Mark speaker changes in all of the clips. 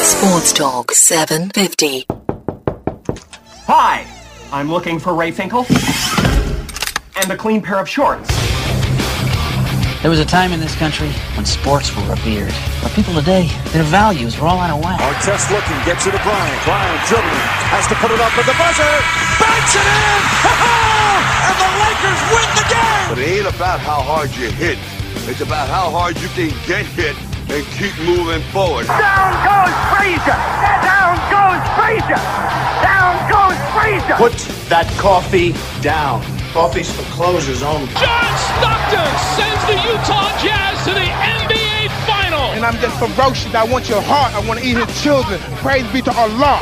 Speaker 1: Sports Talk 750.
Speaker 2: Hi, I'm looking for Ray Finkel and a clean pair of shorts.
Speaker 3: There was a time in this country when sports were revered. But people today, their values are all out of whack.
Speaker 4: Artest looking, gets it to Bryant. Bryant dribbling, has to put it up with the buzzer. Banks it in! And the Lakers win the game!
Speaker 5: But it ain't about how hard you hit. It's about how hard you can get hit and keep moving forward.
Speaker 6: Down goes Frazier! Down goes Frazier! Down goes Frazier!
Speaker 7: Put that coffee down. Coffee's for closers only.
Speaker 8: John Stockton sends the Utah Jazz to the NBA Final.
Speaker 9: And I'm just ferocious. I want your heart. I want to eat his children. Praise be to Allah.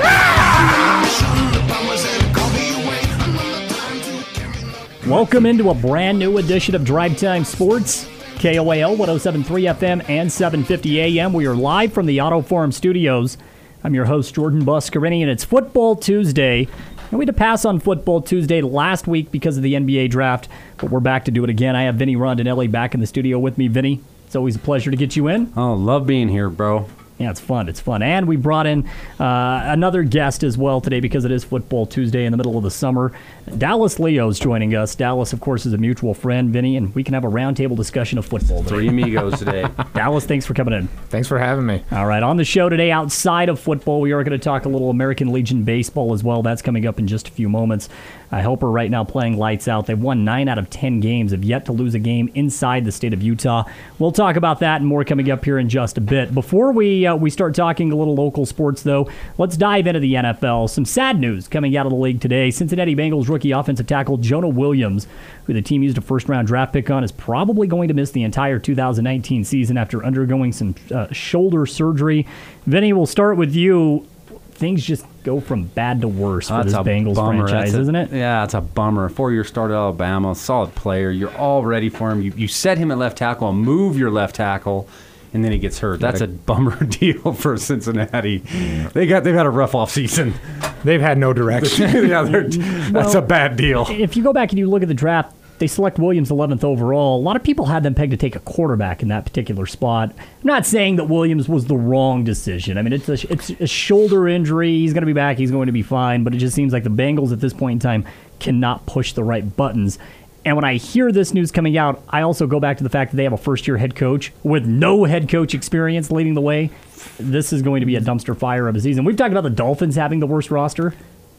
Speaker 10: Welcome into a brand new edition of Drive Time Sports. KOAL 107.3 FM and 750 AM. We are live from the Auto Forum Studios. I'm your host, Jordan Buscarini, and it's Football Tuesday. And we had to pass on Football Tuesday last week because of the NBA draft, but we're back to do it again. I have Vinny Rondinelli back in the studio with me. Vinny, it's always a pleasure to get you in.
Speaker 11: Oh, love being here, bro.
Speaker 10: Yeah, it's fun. It's fun. And we brought in another guest as well today because it is Football Tuesday in the middle of the summer. Dallas Leo's joining us. Dallas, of course, is a mutual friend, Vinny, and we can have a roundtable discussion of football today.
Speaker 11: Three amigos today.
Speaker 10: Dallas, thanks for coming in.
Speaker 12: Thanks for having me.
Speaker 10: All right, on the show today, outside of football, we are going to talk a little American Legion baseball as well. That's coming up in just a few moments. Helper right now playing lights out. They've won 9 out of 10 games, have yet to lose a game inside the state of Utah. We'll talk about that and more coming up here in just a bit. Before we start talking a little local sports, though, let's dive into the NFL. Some sad news coming out of the league today. Cincinnati Bengals rookie offensive tackle Jonah Williams, who the team used a first-round draft pick on, is probably going to miss the entire 2019 season after undergoing some shoulder surgery. Vinny, we'll start with you. Things just go from bad to worse for this Bengals franchise, isn't it?
Speaker 11: Yeah, it's a bummer. 4-year start at Alabama, solid player. You're all ready for him. You set him at left tackle and move your left tackle, and then he gets hurt. That's a bummer deal for Cincinnati. They've had a rough offseason.
Speaker 12: They've had no direction.
Speaker 11: That's a bad deal.
Speaker 10: If you go back and you look at the draft, they select Williams 11th overall. A lot of people had them pegged to take a quarterback in that particular spot. I'm not saying that Williams was the wrong decision. I mean, it's a shoulder injury. He's going to be back. He's going to be fine. But it just seems like the Bengals at this point in time cannot push the right buttons. And when I hear this news coming out, I also go back to the fact that they have a first-year head coach with no head coach experience leading the way. This is going to be a dumpster fire of a season. We've talked about the Dolphins having the worst roster.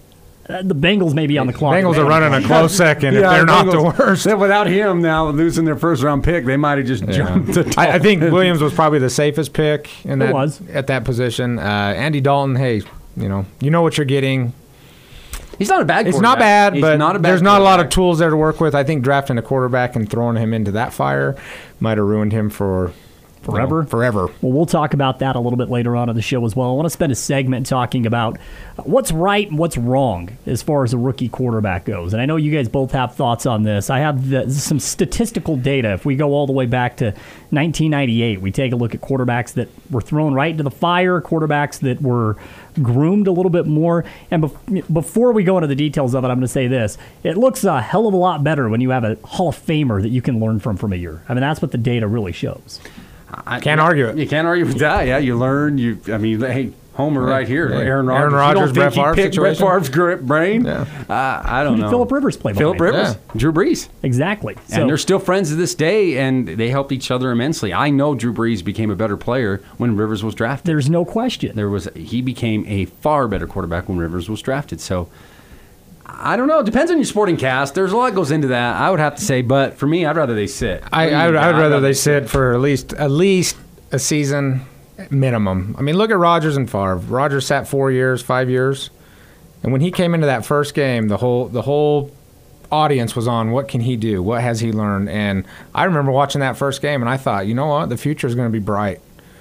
Speaker 10: The Bengals may be on the clock.
Speaker 12: Bengals are running a close second if they're not the worst.
Speaker 11: Without him now losing their first-round pick, they might have just jumped the
Speaker 12: I think Williams was probably the safest pick at that position. Andy Dalton, hey, you know what you're getting.
Speaker 11: He's not a bad quarterback.
Speaker 12: It's not bad, but there's not a lot of
Speaker 11: quarterback.
Speaker 12: tools there to work with. I think drafting a quarterback and throwing him into that fire might have ruined him for
Speaker 10: forever.
Speaker 12: Forever.
Speaker 10: Well, we'll talk about that a little bit later on in the show as well. I want to spend a segment talking about what's right and what's wrong as far as a rookie quarterback goes. And I know you guys both have thoughts on this. I have some statistical data. If we go all the way back to 1998, we take a look at quarterbacks that were thrown right into the fire, quarterbacks that were groomed a little bit more. And before we go into the details of it, I'm going to say this. It looks a hell of a lot better when you have a Hall of Famer that you can learn from a year. I mean, that's what the data really shows.
Speaker 12: Can't argue it.
Speaker 11: You can't argue with that. Yeah, you learn. Hey, Homer right here.
Speaker 12: Yeah.
Speaker 11: Aaron Rodgers.
Speaker 12: Aaron Rodgers,
Speaker 11: you don't think
Speaker 12: Brett Favre
Speaker 11: he picked Brett
Speaker 12: situation?
Speaker 11: Favre's brain?
Speaker 12: Yeah.
Speaker 11: I don't know.
Speaker 10: Phillip Rivers played
Speaker 11: Phillip Rivers. Yeah. Drew Brees.
Speaker 10: Exactly.
Speaker 11: And they're still friends to this day, and they helped each other immensely. I know Drew Brees became a better player when Rivers was drafted.
Speaker 10: There's no question.
Speaker 11: He became a far better quarterback when Rivers was drafted. So I don't know. It depends on your sporting cast. There's a lot goes into that, I would have to say. But for me, I'd rather they sit.
Speaker 12: I'd rather they sit for at least a season minimum. I mean, look at Rodgers and Favre. Rodgers sat 4 years, 5 years, and when he came into that first game, the whole audience was on what can he do, what has he learned, and I remember watching that first game, and I thought, you know what, the future is going to be bright.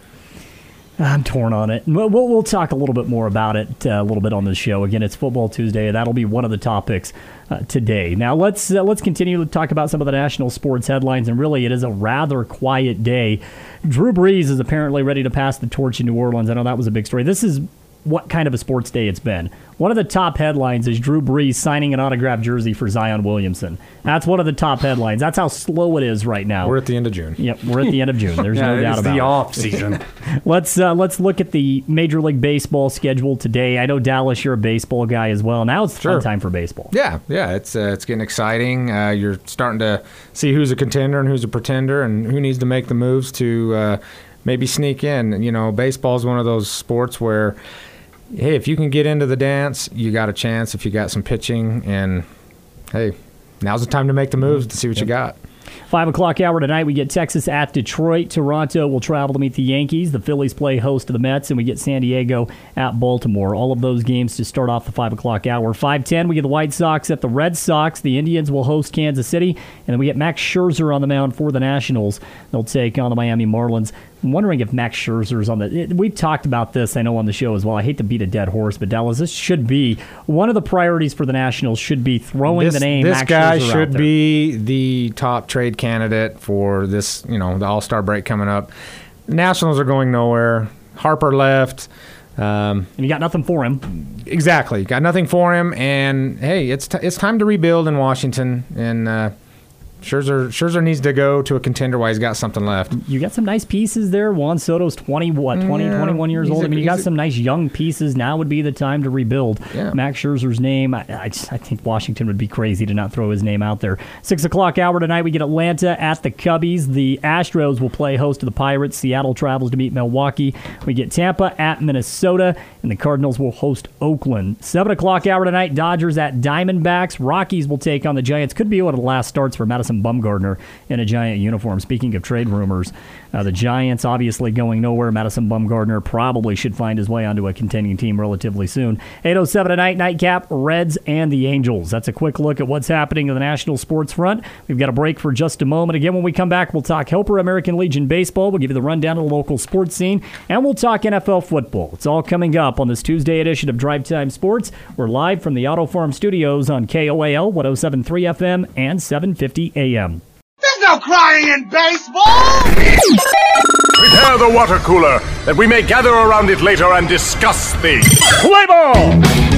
Speaker 10: I'm torn on it. We'll talk a little bit more about it a little bit on this show. Again, it's Football Tuesday. That'll be one of the topics today. Now, let's continue to talk about some of the national sports headlines, and really it is a rather quiet day. Drew Brees is apparently ready to pass the torch in New Orleans. I know that was a big story. This is what kind of a sports day it's been. One of the top headlines is Drew Brees signing an autographed jersey for Zion Williamson. That's one of the top headlines. That's how slow it is right now.
Speaker 12: We're at the end of June.
Speaker 10: Yep, we're at the end of June. There's no doubt about it.
Speaker 11: It's the off season.
Speaker 10: Let's look at the Major League Baseball schedule today. I know, Dallas, you're a baseball guy as well. Now it's fun time for baseball.
Speaker 12: Yeah, it's getting exciting. You're starting to see who's a contender and who's a pretender, and who needs to make the moves to maybe sneak in. You know, baseball is one of those sports where, hey, if you can get into the dance, you got a chance if you got some pitching. And, hey, now's the time to make the moves to see what you got.
Speaker 10: 5 o'clock hour tonight, we get Texas at Detroit. Toronto will travel to meet the Yankees. The Phillies play host to the Mets, and we get San Diego at Baltimore. All of those games to start off the 5 o'clock hour. 5:10, we get the White Sox at the Red Sox. The Indians will host Kansas City, and then we get Max Scherzer on the mound for the Nationals. They'll take on the Miami Marlins. I'm wondering if Max Scherzer's on the... We've talked about this, I know, on the show as well. I hate to beat a dead horse, but Dallas, this should be... One of the priorities for the Nationals should be throwing the name Max Scherzer out there.
Speaker 12: This guy should be the top trade candidate for this, the All-Star break coming up. The Nationals are going nowhere. Harper left.
Speaker 10: And you got nothing for him.
Speaker 12: Exactly. Got nothing for him. And, hey, it's time to rebuild in Washington. And... Scherzer needs to go to a contender while he's got something left.
Speaker 10: You got some nice pieces there. Juan Soto's 21 years old. I mean, you got some nice young pieces. Now would be the time to rebuild.
Speaker 12: Yeah.
Speaker 10: Max Scherzer's name, I think Washington would be crazy to not throw his name out there. 6 o'clock hour tonight, we get Atlanta at the Cubbies. The Astros will play host to the Pirates. Seattle travels to meet Milwaukee. We get Tampa at Minnesota, and the Cardinals will host Oakland. 7 o'clock hour tonight, Dodgers at Diamondbacks. Rockies will take on the Giants. Could be one of the last starts for Madison Bumgarner in a Giant uniform. Speaking of trade rumors, the Giants obviously going nowhere. Madison Bumgarner probably should find his way onto a contending team relatively soon. 8:07 tonight, nightcap, Reds and the Angels. That's a quick look at what's happening in the national sports front. We've got a break for just a moment. Again, when we come back, we'll talk Helper American Legion baseball. We'll give you the rundown of the local sports scene, and we'll talk NFL football. It's all coming up on this Tuesday edition of Drive Time Sports. We're live from the Auto Farm Studios on KOAL 107.3 FM and 750 AM.
Speaker 6: There's no crying in baseball!
Speaker 13: Prepare the water cooler, that we may gather around it later and discuss things. Play ball!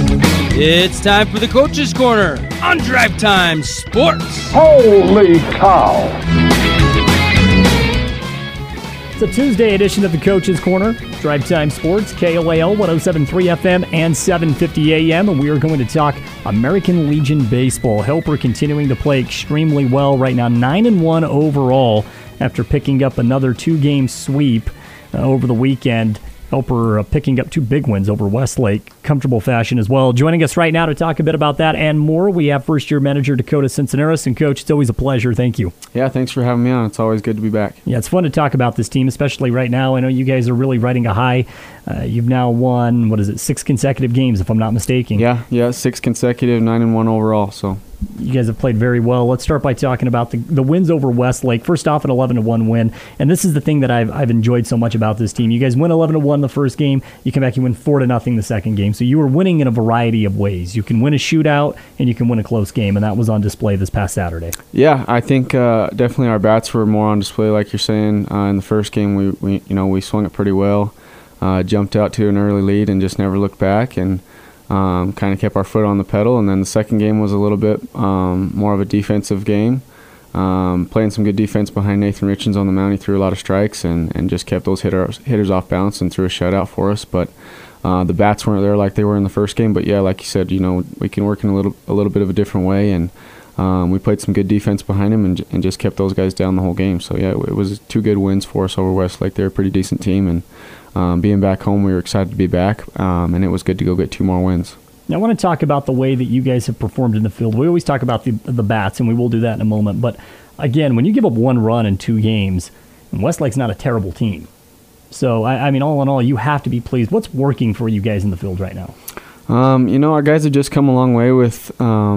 Speaker 14: It's time for the Coach's Corner on Drive Time Sports.
Speaker 13: Holy cow!
Speaker 10: It's a Tuesday edition of the Coach's Corner, Drive Time Sports, KOAL 107.3 FM and 750 AM, and we are going to talk American Legion baseball. Helper continuing to play extremely well right now, 9-1 overall after picking up another 2-game sweep over the weekend. Helper picking up 2 big wins over Westlake, comfortable fashion as well. Joining us right now to talk a bit about that and more, we have first-year manager Dakota Cincinnatus. And, Coach, it's always a pleasure. Thank you.
Speaker 15: Yeah, thanks for having me on. It's always good to be back.
Speaker 10: Yeah, it's fun to talk about this team, especially right now. I know you guys are really riding a high. You've now won, 6 consecutive games, if I'm not mistaken.
Speaker 15: Yeah, 6 consecutive, 9-1 overall, so...
Speaker 10: You guys have played very well. Let's start by talking about the wins over Westlake. First off, an 11-1 win, and this is the thing that I've enjoyed so much about this team. You guys win 11-1 the first game. You come back, you win 4-0 the second game. So you were winning in a variety of ways. You can win a shootout, and you can win a close game, and that was on display this past Saturday.
Speaker 15: Yeah, I think definitely our bats were more on display, like you're saying. In the first game, we swung it pretty well, jumped out to an early lead, and just never looked back, and kind of kept our foot on the pedal. And then the second game was a little bit more of a defensive game, playing some good defense behind Nathan Richens on the mound. He threw a lot of strikes and just kept those hitters off balance and threw a shutout for us. But the bats weren't there like they were in the first game. But yeah, like you said, we can work in a little bit of a different way, and we played some good defense behind him and just kept those guys down the whole game. So yeah, it was 2 good wins for us over Westlake. They're a pretty decent team, and being back home, we were excited to be back, and it was good to go get 2 more wins.
Speaker 10: Now, I want to talk about the way that you guys have performed in the field. We always talk about the bats, and we will do that in a moment. But, again, when you give up 1 run in 2 games, and Westlake's not a terrible team. So, I mean, all in all, you have to be pleased. What's working for you guys in the field right now?
Speaker 15: Our guys have just come a long way with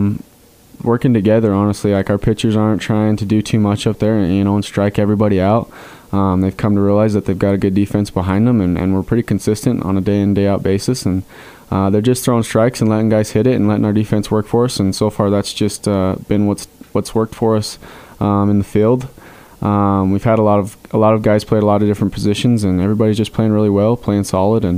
Speaker 15: working together, honestly. Like, our pitchers aren't trying to do too much up there, and strike everybody out. They've come to realize that they've got a good defense behind them, and we're pretty consistent on a day-in, day-out basis. And they're just throwing strikes and letting guys hit it and letting our defense work for us. And so far, that's just been what's worked for us in the field. We've had a lot of guys play at a lot of different positions, and everybody's just playing really well, playing solid. And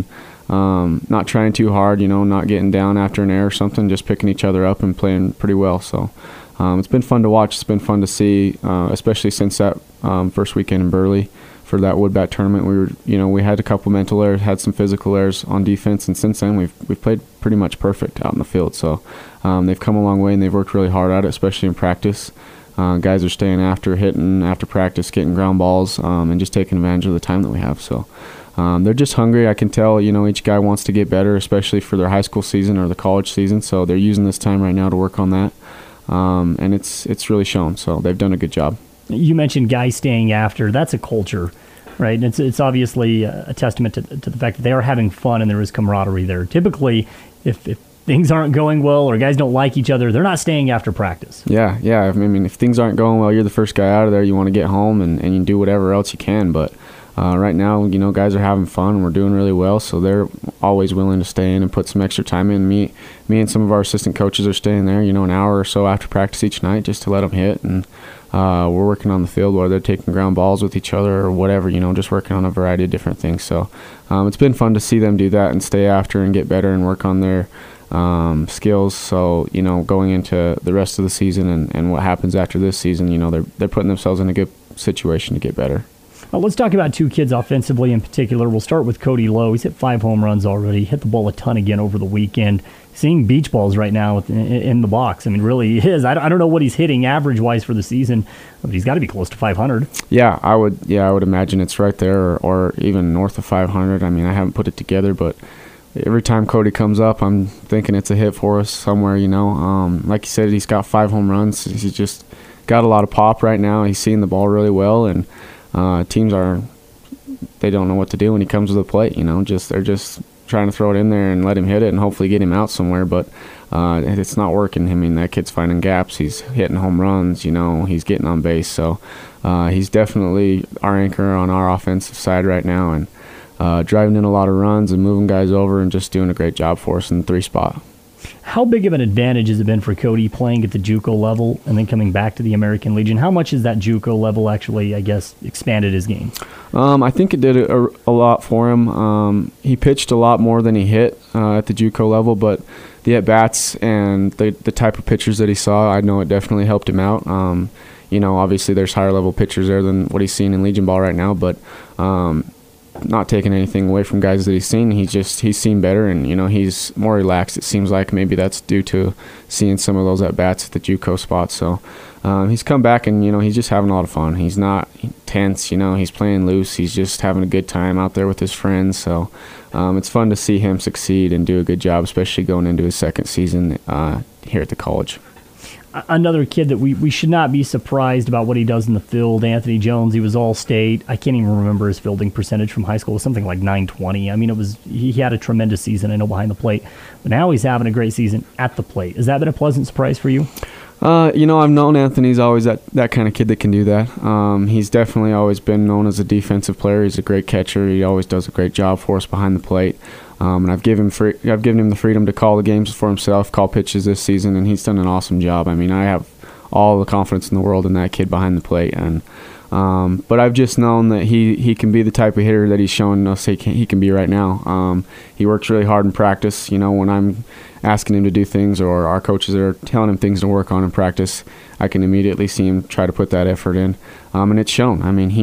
Speaker 15: not trying too hard, not getting down after an error or something, just picking each other up and playing pretty well. So it's been fun to watch. It's been fun to see, especially since that first weekend in Burley for that wood bat tournament. We had a couple mental errors, had some physical errors on defense, and since then we've played pretty much perfect out in the field. So they've come a long way, and they've worked really hard at it, especially in practice. Guys are staying after, hitting after practice, getting ground balls, and just taking advantage of the time that we have. So they're just hungry. I can tell, each guy wants to get better, especially for their high school season or the college season. So they're using this time right now to work on that, and it's really shown. So they've done a good job.
Speaker 10: You mentioned guys staying after. That's a culture, right? It's obviously a testament to the fact that they are having fun and there is camaraderie there. Typically, if things aren't going well or guys don't like each other, they're not staying after practice.
Speaker 15: Yeah. I mean, if things aren't going well, you're the first guy out of there. You want to get home and you do whatever else you can. But right now, guys are having fun. We're doing really well, so they're always willing to stay in and put some extra time in. Me and some of our assistant coaches are staying there, an hour or so after practice each night just to let them hit. And we're working on the field, whether they're taking ground balls with each other or whatever, just working on a variety of different things. So it's been fun to see them do that and stay after and get better and work on their skills. So going into the rest of the season and what happens after this season, they're putting themselves in a good situation to get better.
Speaker 10: Let's talk about two kids offensively in particular. We'll start with Cody Lowe. He's hit 5 home runs already. Hit the ball a ton again over the weekend. Seeing beach balls right now in the box. I mean, really he is. I don't know what he's hitting average-wise for the season, but he's got to be close to 500.
Speaker 15: Yeah, I would imagine it's right there or even north of 500. I mean, I haven't put it together, but every time Cody comes up, I'm thinking it's a hit for us somewhere, Like you said, he's got 5 home runs. He's just got a lot of pop right now. He's seeing the ball really well, and teams they don't know what to do when he comes to the plate, they're just trying to throw it in there and let him hit it and hopefully get him out somewhere, but it's not working. I mean, that kid's finding gaps. He's hitting home runs, he's getting on base. So he's definitely our anchor on our offensive side right now, and driving in a lot of runs and moving guys over and just doing a great job for us in the 3 spot.
Speaker 10: How big of an advantage has it been for Cody playing at the JUCO level and then coming back to the American Legion? How much has that JUCO level actually, I guess, expanded his game?
Speaker 15: I think it did a lot for him. He pitched a lot more than he hit at the JUCO level, but the at-bats and the type of pitchers that he saw, I know it definitely helped him out. Obviously there's higher-level pitchers there than what he's seen in Legion ball right now, but not taking anything away from guys that he's seen. He's seen better, and he's more relaxed. It seems like maybe that's due to seeing some of those at bats at the JUCO spot. So he's come back, and he's just having a lot of fun. He's not tense. He's playing loose. He's just having a good time out there with his friends. So it's fun to see him succeed and do a good job, especially going into his second season here at the college.
Speaker 10: Another kid that we should not be surprised about what he does in the field, Anthony Jones. He was All-State. I can't even remember his fielding percentage from high school. It was something like .920. I mean, he had a tremendous season, I know, behind the plate. But now he's having a great season at the plate. Has that been a pleasant surprise for you?
Speaker 15: I've known Anthony's always that kind of kid that can do that. He's definitely always been known as a defensive player. He's a great catcher. He always does a great job for us behind the plate. And I've given him the freedom to call the games for himself, call pitches this season, and he's done an awesome job. I mean, I have all the confidence in the world in that kid behind the plate, and but I've just known that he can be the type of hitter that he's showing us he can be right now. He works really hard in practice. When I'm asking him to do things or our coaches are telling him things to work on in practice, I can immediately see him try to put that effort in, and it's shown. I mean,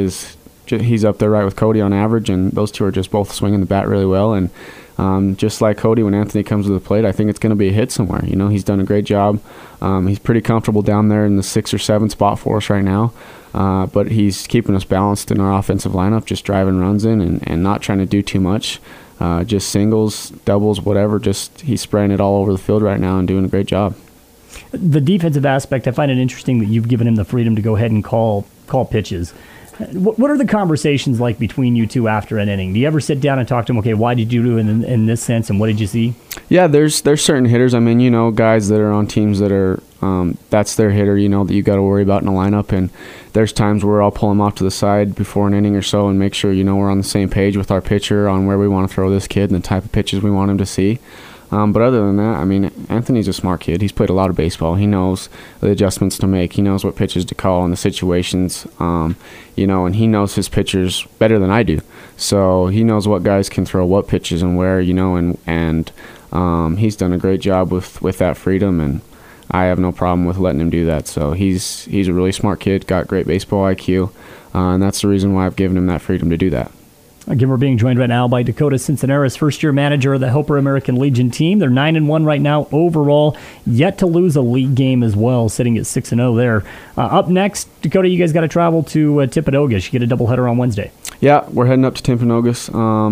Speaker 15: he's up there right with Cody on average, and those two are just both swinging the bat really well. And just like Cody, when Anthony comes to the plate, I think it's going to be a hit somewhere. He's done a great job. He's pretty comfortable down there in the 6 or 7 spot for us right now, but he's keeping us balanced in our offensive lineup, just driving runs in and not trying to do too much. Just singles, doubles, whatever. Just he's spraying it all over the field right now and doing a great job.
Speaker 10: The defensive aspect, I find it interesting that you've given him the freedom to go ahead and call pitches. What are the conversations like between you two after an inning? Do you ever sit down and talk to him, okay, why did you do it in this sense, and what did you see?
Speaker 15: Yeah, there's certain hitters. I mean, guys that are on teams that are that's their hitter, that you got to worry about in a lineup. And there's times where I'll pull him off to the side before an inning or so and make sure, we're on the same page with our pitcher on where we want to throw this kid and the type of pitches we want him to see. But other than that, I mean, Anthony's a smart kid. He's played a lot of baseball. He knows the adjustments to make. He knows what pitches to call in the situations, and he knows his pitchers better than I do. So he knows what guys can throw what pitches and where, and he's done a great job with that freedom, and I have no problem with letting him do that. So he's a really smart kid, got great baseball IQ, and that's the reason why I've given him that freedom to do that.
Speaker 10: Again, we're being joined right now by Dakota Cincinnati, first-year manager of the Helper American Legion team. They're 9-1 right now overall, yet to lose a league game as well, sitting at 6-0 there. Up next, Dakota, you guys got to travel to Timpanogos. You get a doubleheader on Wednesday.
Speaker 15: Yeah, we're heading up to Timpanogos.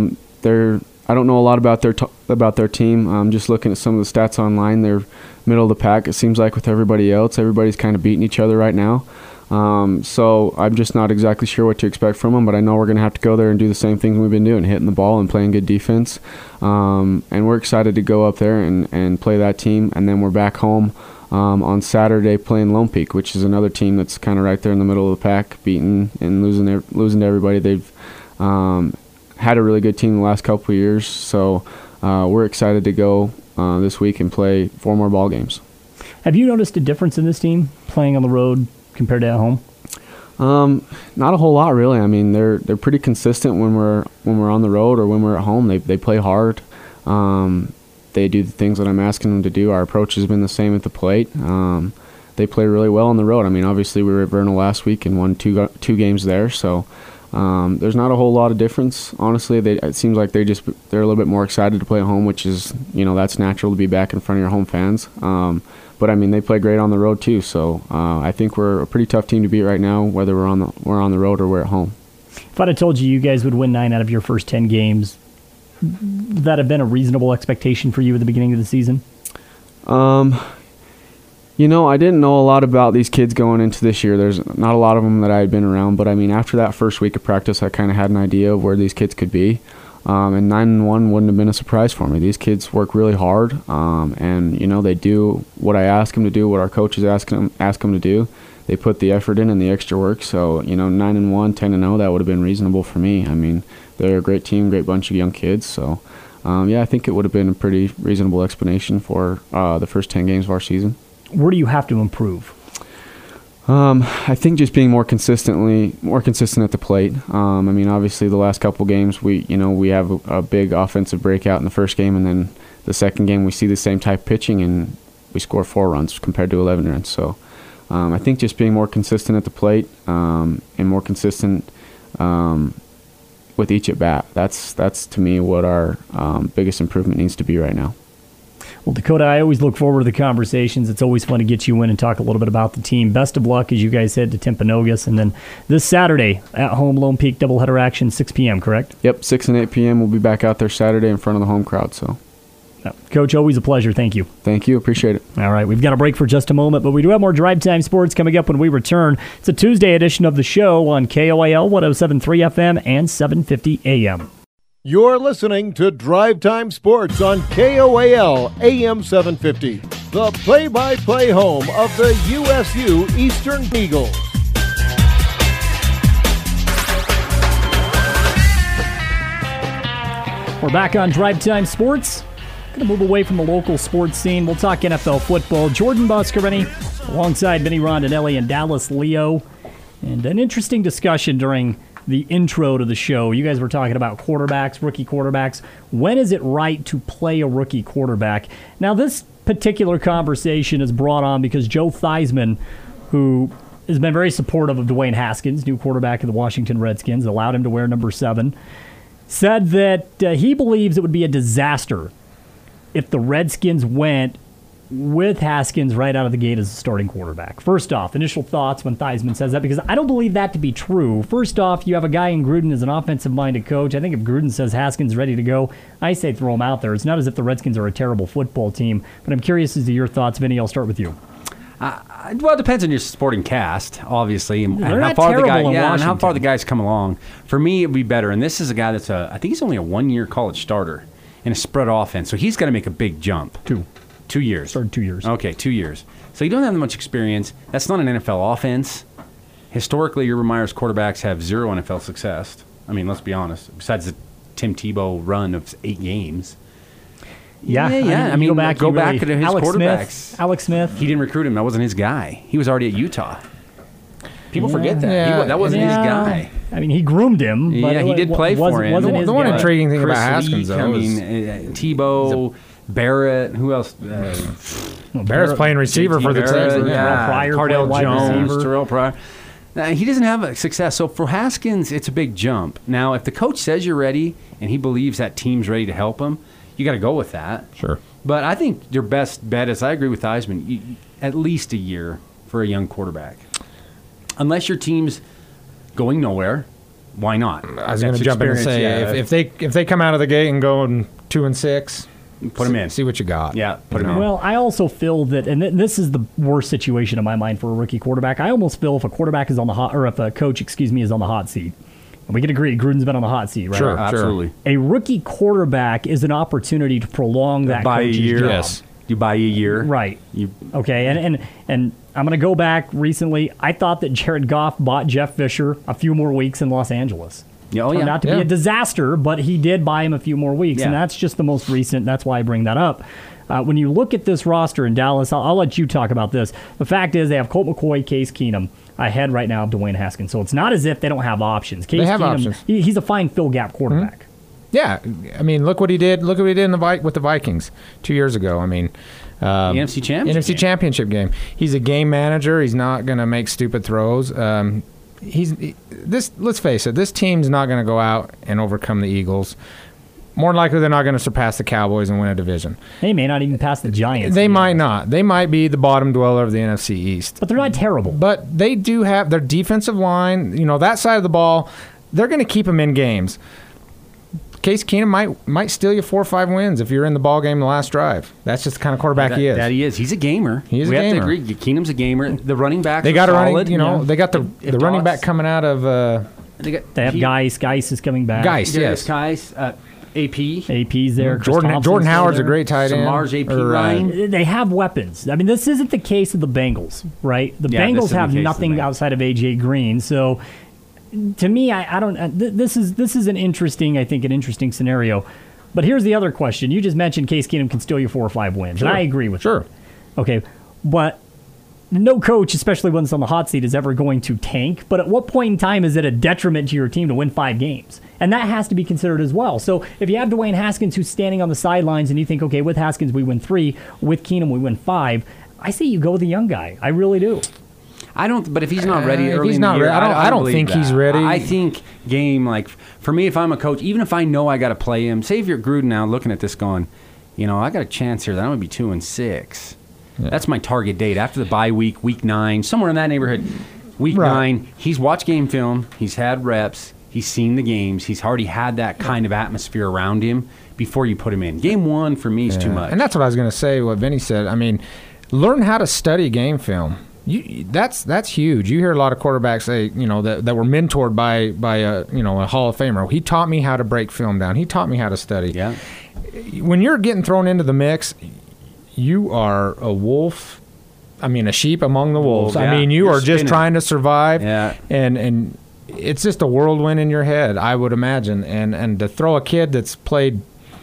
Speaker 15: I don't know a lot about their team. I'm just looking at some of the stats online. They're middle of the pack, it seems like, with everybody else. Everybody's kind of beating each other right now. So I'm just not exactly sure what to expect from them, but I know we're going to have to go there and do the same things we've been doing, hitting the ball and playing good defense. And we're excited to go up there and play that team. And then we're back home on Saturday playing Lone Peak, which is another team that's kind of right there in the middle of the pack, beating and losing to everybody. They've had a really good team the last couple of years, so we're excited to go this week and play 4 more ball games.
Speaker 10: Have you noticed a difference in this team playing on the road compared to at home?
Speaker 15: Not a whole lot, really. I mean, they're pretty consistent when we're on the road or when we're at home. They play hard. They do the things that I'm asking them to do. Our approach has been the same at the plate. They play really well on the road. I mean, obviously we were at Vernal last week and won two games there, so there's not a whole lot of difference. Honestly, it seems like they're a little bit more excited to play at home, which is, that's natural to be back in front of your home fans. But I mean, they play great on the road too. So I think we're a pretty tough team to beat right now, whether we're on the road or we're at home.
Speaker 10: If I'd have told you guys would win 9 out of your first 10 games, would that have been a reasonable expectation for you at the beginning of the season?
Speaker 15: I didn't know a lot about these kids going into this year. There's not a lot of them that I had been around, but I mean, after that first week of practice, I kind of had an idea of where these kids could be. And 9-1 wouldn't have been a surprise for me. These kids work really hard, and they do what I ask them to do, what our coaches ask them to do. They put the effort in and the extra work. So 9-1, 10-0, that would have been reasonable for me. I mean, they're a great team, great bunch of young kids. So I think it would have been a pretty reasonable explanation for the first 10 games of our season.
Speaker 10: Where do you have to improve?
Speaker 15: I think just being more consistent at the plate. I mean, obviously the last couple games we have a big offensive breakout in the first game, and then the second game we see the same type of pitching and we score 4 runs compared to 11 runs. So I think just being more consistent at the plate and more consistent with each at bat. That's to me what our biggest improvement needs to be right now.
Speaker 10: Well, Dakota, I always look forward to the conversations. It's always fun to get you in and talk a little bit about the team. Best of luck as you guys head to Timpanogos. And then this Saturday, at home, Lone Peak doubleheader action, 6 p.m., correct?
Speaker 15: Yep, 6 and 8 p.m. We'll be back out there Saturday in front of the home crowd. So,
Speaker 10: Coach, always a pleasure. Thank you.
Speaker 15: Thank you. Appreciate it.
Speaker 10: All right, we've got a break for just a moment, but we do have more Drive Time Sports coming up when we return. It's a Tuesday edition of the show on KOAL 107.3 FM and 750 AM.
Speaker 16: You're listening to Drive Time Sports on KOAL AM 750, the play-by-play home of the USU Eastern Eagles.
Speaker 10: We're back on Drive Time Sports. Going to move away from the local sports scene. We'll talk NFL football. Jordan Buscarini alongside Vinny Rondinelli and Dallas Leo. And an interesting discussion during the intro to the show. You guys were talking about quarterbacks, rookie quarterbacks. When is it right to play a rookie quarterback? Now, this particular conversation is brought on because Joe Theismann, who has been very supportive of Dwayne Haskins, new quarterback of the Washington Redskins, allowed him to wear number 7, said that he believes it would be a disaster if the Redskins went with Haskins right out of the gate as a starting quarterback. First off, initial thoughts when Theismann says that, because I don't believe that to be true. First off, you have a guy in Gruden as an offensive-minded coach. I think if Gruden says Haskins ready to go, I say throw him out there. It's not as if the Redskins are a terrible football team, but I'm curious as to your thoughts. Vinny, I'll start with you.
Speaker 11: Well, it depends on your supporting cast, obviously, and
Speaker 10: how far
Speaker 11: the guys come along. For me, it would be better. And this is a guy that's I think he's only a 1-year college starter in a spread offense, so he's got to make a big jump. 2 years.
Speaker 10: Started 2 years.
Speaker 11: Okay, 2 years. So you don't have that much experience. That's not an NFL offense. Historically, Urban Meyer's quarterbacks have 0 NFL success. I mean, let's be honest. Besides the Tim Tebow run of 8 games.
Speaker 10: Yeah.
Speaker 11: I mean, go back to his quarterbacks.
Speaker 10: Alex Smith.
Speaker 11: He didn't recruit him. That wasn't his guy. He was already at Utah. People forget that. That wasn't his guy.
Speaker 10: I mean, he groomed him. But
Speaker 11: he did play for him.
Speaker 10: The
Speaker 12: one intriguing thing
Speaker 11: Chris
Speaker 12: about Haskins,
Speaker 11: Leak,
Speaker 12: though,
Speaker 11: Tebow, Barrett, who else?
Speaker 12: Barrett's playing receiver for the Texans.
Speaker 11: Cardell Jones, Terrell Pryor. He doesn't have a success. So for Haskins, it's a big jump. Now, if the coach says you're ready and he believes that team's ready to help him, you got to go with that.
Speaker 12: Sure.
Speaker 11: But I think your best bet is, I agree with Theismann, at least a year for a young quarterback. Unless your team's going nowhere, why not?
Speaker 12: I was going to jump in and say, if they come out of the gate and go 2-6,
Speaker 11: put them in.
Speaker 12: See what you got.
Speaker 11: Yeah, put them in.
Speaker 10: Well, I also feel that, and this is the worst situation in my mind for a rookie quarterback. I almost feel if a quarterback is on the hot, or if a coach, is on the hot seat. And we can agree, Gruden's been on the hot seat, right?
Speaker 12: Sure, absolutely.
Speaker 10: A rookie quarterback is an opportunity to prolong that coach's job.
Speaker 11: Yes. You buy a year.
Speaker 10: Right. Okay, and I'm going to go back recently. I thought that Jared Goff bought Jeff Fisher a few more weeks in Los Angeles. Turned out to be a disaster, but he did buy him a few more weeks, and that's just the most recent. That's why I bring that up. When you look at this roster in Dallas, I'll let you talk about this. The fact is they have Colt McCoy, Case Keenum ahead right now of Dwayne Haskins. So it's not as if they don't have options.
Speaker 12: They have options.
Speaker 10: He's a fine fill gap quarterback.
Speaker 12: Mm-hmm. Yeah, I mean, look what he did. Look what he did with the Vikings 2 years ago. I mean,
Speaker 11: the NFC
Speaker 12: Championship game. He's a game manager. He's not going to make stupid throws. Let's face it. This team's not going to go out and overcome the Eagles. More than likely, they're not going to surpass the Cowboys and win a division.
Speaker 10: They may not even pass the Giants.
Speaker 12: They might not. They might be the bottom dweller of the NFC East.
Speaker 10: But they're not terrible.
Speaker 12: But they do have their defensive line. That side of the ball. They're going to keep them in games. Case Keenum might steal you 4 or 5 wins if you're in the ball game the last drive. That's just the kind of quarterback he is.
Speaker 11: That he is. He's a gamer.
Speaker 12: We
Speaker 11: have to agree. Keenum's a gamer. The running backs
Speaker 12: they got
Speaker 11: are
Speaker 12: a
Speaker 11: solid.
Speaker 12: running. They got the running back coming out of.
Speaker 10: They have Geis. Geis is coming back.
Speaker 12: Geis, yes.
Speaker 11: Geis.
Speaker 10: AP's there.
Speaker 12: Jordan Howard's a great tight end.
Speaker 11: Samaj AP Ryan.
Speaker 10: They have weapons. I mean, this isn't the case of the Bengals, right? The Bengals have nothing outside of A.J. Green. So, to me, I don't. This is an interesting scenario. But here's the other question. You just mentioned Case Keenum can steal you 4 or 5 wins, and I agree with that. Okay, but no coach, especially when it's on the hot seat, is ever going to tank. But at what point in time is it a detriment to your team to win 5 games? And that has to be considered as well. So if you have Dwayne Haskins who's standing on the sidelines and you think, okay, with Haskins we win 3, with Keenum we win 5, I say you go with the young guy. I really do.
Speaker 11: I don't, but if he's not ready early in the year,
Speaker 12: I don't think he's ready.
Speaker 11: I think for me, if I'm a coach, even if I know I got to play him, say if you're Gruden now looking at this going, I got a chance here that I'm going to be 2-6. Yeah. That's my target date after the bye week, week 9, somewhere in that neighborhood. Week 9, he's watched game film, he's had reps, he's seen the games, he's already had that kind of atmosphere around him before you put him in. Game 1 for me is too much.
Speaker 12: And that's what I was going to say, what Vinny said. I mean, learn how to study game film. That's huge. You hear a lot of quarterbacks say, that were mentored by a Hall of Famer. He taught me how to break film down. He taught me how to study.
Speaker 11: Yeah.
Speaker 12: When you're getting thrown into the mix, you are a wolf. A sheep among the wolves.
Speaker 11: Yeah.
Speaker 12: You're just trying to survive.
Speaker 11: Yeah.
Speaker 12: And it's just a whirlwind in your head, I would imagine. And to throw a kid that's played,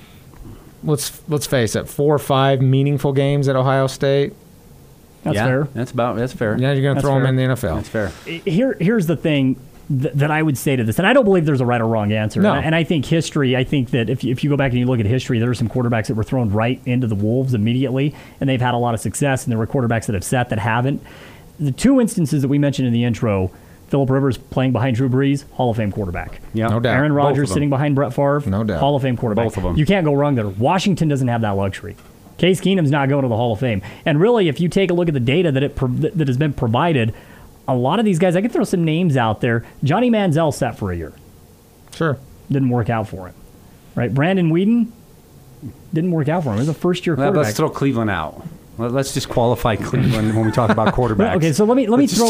Speaker 12: let's face it, 4 or 5 meaningful games at Ohio State.
Speaker 10: That's fair.
Speaker 11: That's fair.
Speaker 12: Yeah, you're going to throw him in the NFL.
Speaker 11: That's fair.
Speaker 10: Here's the thing that I would say to this, and I don't believe there's a right or wrong answer.
Speaker 12: No.
Speaker 10: And I think history, that if you go back and you look at history, there are some quarterbacks that were thrown right into the Wolves immediately, and they've had a lot of success, and there were quarterbacks that have sat that haven't. The 2 instances that we mentioned in the intro, Phillip Rivers playing behind Drew Brees, Hall of Fame quarterback.
Speaker 11: Yeah, no doubt.
Speaker 10: Aaron Rodgers sitting behind Brett Favre,
Speaker 12: no doubt.
Speaker 10: Hall of Fame quarterback.
Speaker 11: Both of them.
Speaker 10: You can't go wrong there. Washington doesn't have that luxury. Case Keenum's not going to the Hall of Fame. And really, if you take a look at the data that has been provided, a lot of these guys, I could throw some names out there. Johnny Manziel sat for a year.
Speaker 12: Sure.
Speaker 10: Didn't work out for him. Right? Brandon Weeden didn't work out for him. He was a first-year quarterback.
Speaker 11: Let's throw Cleveland out. Let's just qualify Cleveland when we talk about quarterbacks.
Speaker 10: Okay, so let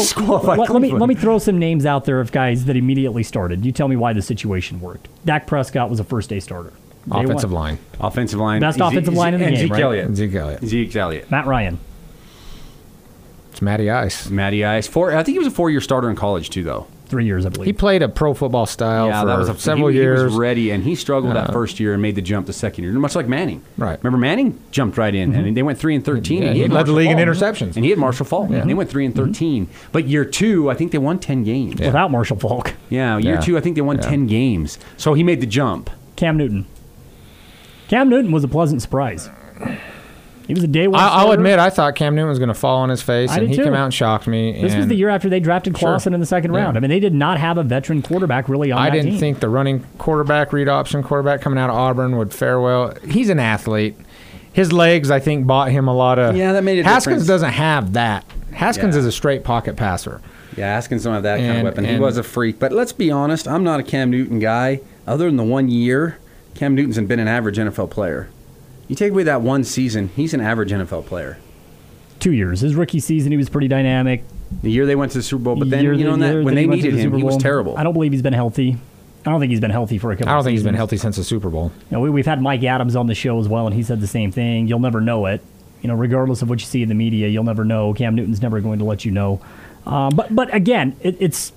Speaker 10: me throw some names out there of guys that immediately started. You tell me why the situation worked. Dak Prescott was a first-day starter.
Speaker 12: Offensive line.
Speaker 10: Best offensive line in the game, right?
Speaker 11: Zeke Elliott.
Speaker 10: Matt Ryan.
Speaker 12: It's Matty Ice.
Speaker 11: I think he was a 4-year starter in college, too, though.
Speaker 10: 3 years, I
Speaker 12: He
Speaker 10: believe.
Speaker 12: played a pro football style
Speaker 11: Yeah,
Speaker 12: for
Speaker 11: that was
Speaker 12: several years.
Speaker 11: He was ready, and he struggled that first year and made the jump the second year, much like Manning.
Speaker 12: Right.
Speaker 11: Remember, Manning jumped right in, and they went 3-13.
Speaker 12: Yeah,
Speaker 11: and
Speaker 12: he
Speaker 11: had
Speaker 12: led the
Speaker 11: Marshall
Speaker 12: league in
Speaker 11: Faulk.
Speaker 12: interceptions.
Speaker 11: And he had Marshall Faulk.
Speaker 12: Yeah.
Speaker 11: And they went 3-13. But year 2, I think they won 10 games.
Speaker 10: Without Marshall Faulk.
Speaker 11: Yeah, year 2, I think they won 10 games. So he made the jump.
Speaker 10: Cam Newton. Cam Newton was a pleasant surprise. He was a day one
Speaker 12: I'll
Speaker 10: starter.
Speaker 12: admit, I thought Cam Newton was going to fall on his face,
Speaker 10: I
Speaker 12: and
Speaker 10: did
Speaker 12: he
Speaker 10: too.
Speaker 12: came out and shocked me.
Speaker 10: This was
Speaker 12: and
Speaker 10: the year after they drafted Clausen in the second round. I mean, they did not have a veteran quarterback really on
Speaker 12: I
Speaker 10: that
Speaker 12: didn't
Speaker 10: team.
Speaker 12: think the running quarterback, read option quarterback coming out of Auburn would fare well. He's an athlete. His legs, I think, bought him a lot of.
Speaker 11: Yeah, that made a
Speaker 12: Haskins
Speaker 11: difference.
Speaker 12: doesn't have that. Haskins
Speaker 11: Yeah.
Speaker 12: is a straight pocket passer.
Speaker 11: Yeah, Haskins don't have that kind of
Speaker 12: And-
Speaker 11: weapon. He
Speaker 12: and-
Speaker 11: was a freak. But let's be honest, I'm not a Cam Newton guy. Other than the 1 year, Cam Newton's been an average NFL player. You take away that one season, he's an average NFL player.
Speaker 10: 2 years. His rookie season, he was pretty dynamic.
Speaker 11: The year they went to the Super Bowl, but then,
Speaker 10: Year
Speaker 11: you know,
Speaker 10: that- year
Speaker 11: when
Speaker 10: that
Speaker 11: they
Speaker 10: went to
Speaker 11: needed
Speaker 10: the
Speaker 11: him,
Speaker 10: Super
Speaker 11: he was
Speaker 10: Bowl.
Speaker 11: terrible.
Speaker 10: I don't believe he's been healthy. I don't think he's been healthy for a couple
Speaker 12: I don't
Speaker 10: of
Speaker 12: think he's been
Speaker 10: seasons.
Speaker 12: healthy since the Super Bowl.
Speaker 10: You know, we've had Mike Adams on the show as well, and he said the same thing. You'll never know it. You know, regardless of what you see in the media, you'll never know. Cam Newton's never going to let you know. But again, it's